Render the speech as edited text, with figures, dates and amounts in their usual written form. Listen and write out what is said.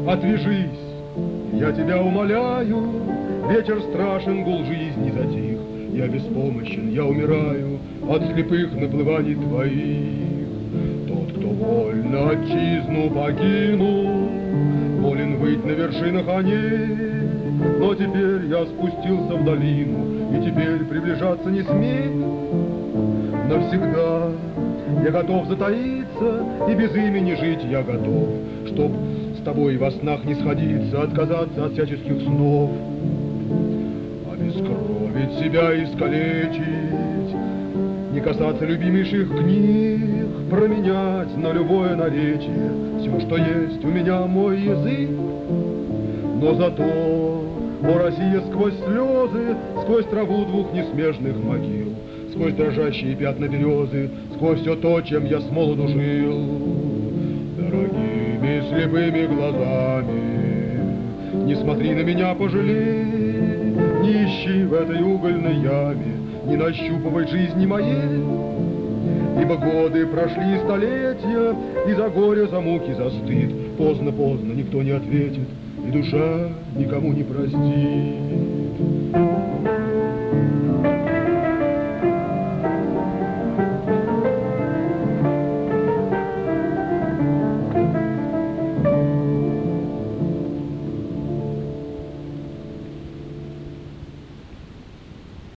отвяжись, я тебя умоляю, ветер страшен, гул жизни затих, я беспомощен, я умираю от слепых наплываний твоих. Тот, кто вольно отчизну покинул, волен быть на вершинах коней, но теперь я спустился в долину, и теперь приближаться не смею. Навсегда я готов затаиться, и без имени жить я готов, чтоб с тобой во снах не сходиться, отказаться от всяческих снов. Обескровить себя, искалечить, не касаться любимейших книг, променять на любое наречие все, что есть у меня мой язык. Но зато, о Россия, сквозь слезы, сквозь траву двух несмежных могил, сквозь дрожащие пятна березы, сквозь все то, чем я с молоду жил, дорогими слепыми глазами, не смотри на меня, пожалей, не ищи в этой угольной яме, не нащупывай жизни моей, ибо годы прошли столетия, и за горе, за муки, за стыд поздно, поздно никто не ответит, и душа никому не простит.